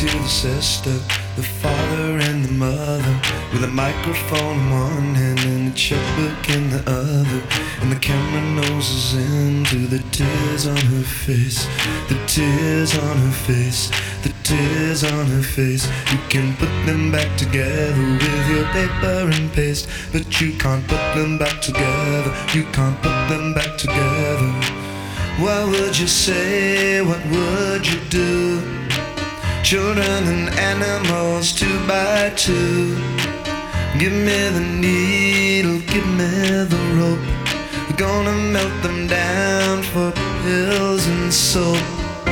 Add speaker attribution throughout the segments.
Speaker 1: to the sister, the father and the mother, with a microphone in one hand and a checkbook in the other. And the camera noses into the tears on her face, the tears on her face, the tears on her face. You can put them back together with your paper and paste, but you can't put them back together, you can't put them back together. What would you say, what would you do? Children and animals, 2 by 2. Give me the needle, give me the rope. We're gonna melt them down for pills and soap.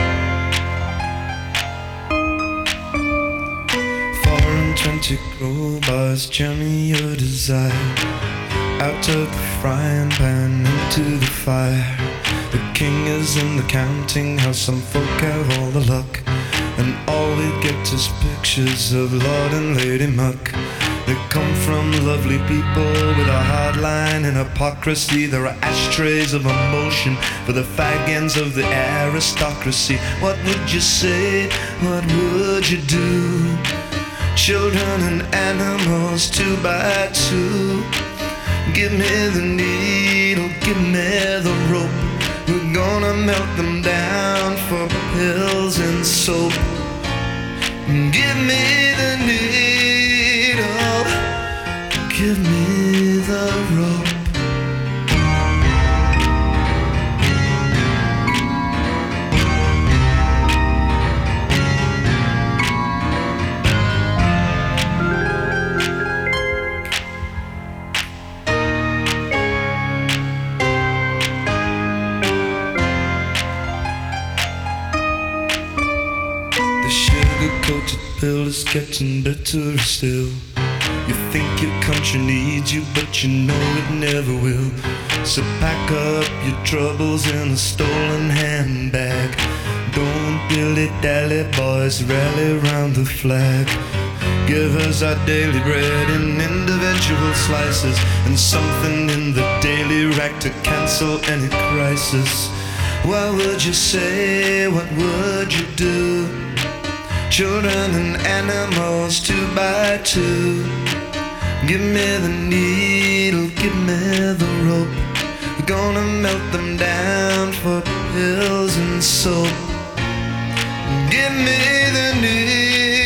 Speaker 1: 420 crowbars, journey your desire out of the frying pan into the fire. The king is in the counting house, some folk have all the luck, and all we get is pictures of Lord and Lady Muck. They come from lovely people with a hard line and hypocrisy. There are ashtrays of emotion for the fag ends of the aristocracy. What would you say, what would you do? Children and animals, 2 by 2. Give me the needle, give me the rope. We're gonna melt them down for pills and soap. Give me the needle, give me the rope. Sugar-coated pill is getting better still. You think your country needs you, but you know it never will. So pack up your troubles in a stolen handbag. Don't dilly-dally, boys, rally round the flag. Give us our daily bread in individual slices, and something in the daily rack to cancel any crisis. What would you say, what would you do? Children and animals, 2 by 2. Give me the needle, give me the rope. We're gonna melt them down for pills and soap. Give me the needle.